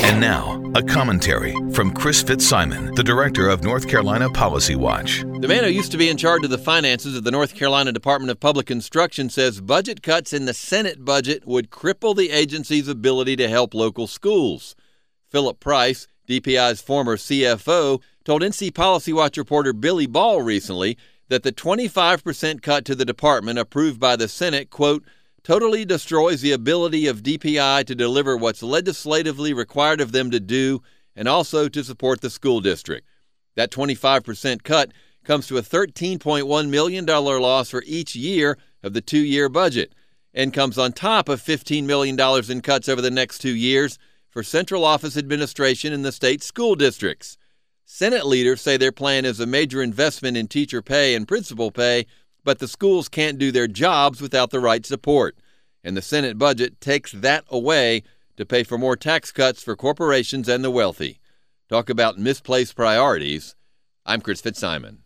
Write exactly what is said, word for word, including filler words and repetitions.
And now, a commentary from Chris Fitzsimon, the director of North Carolina Policy Watch. The man who used to be in charge of the finances of the North Carolina Department of Public Instruction says budget cuts in the Senate budget would cripple the agency's ability to help local schools. Philip Price, D P I's former C F O, told N C Policy Watch reporter Billy Ball recently that the twenty-five percent cut to the department approved by the Senate, quote, totally destroys the ability of D P I to deliver what's legislatively required of them to do and also to support the school district. That twenty-five percent cut comes to a thirteen point one million dollars loss for each year of the two-year budget and comes on top of fifteen million dollars in cuts over the next two years for central office administration in the state school districts. Senate leaders say their plan is a major investment in teacher pay and principal pay, but the schools can't do their jobs without the right support. And the Senate budget takes that away to pay for more tax cuts for corporations and the wealthy. Talk about misplaced priorities. I'm Chris Fitzsimon.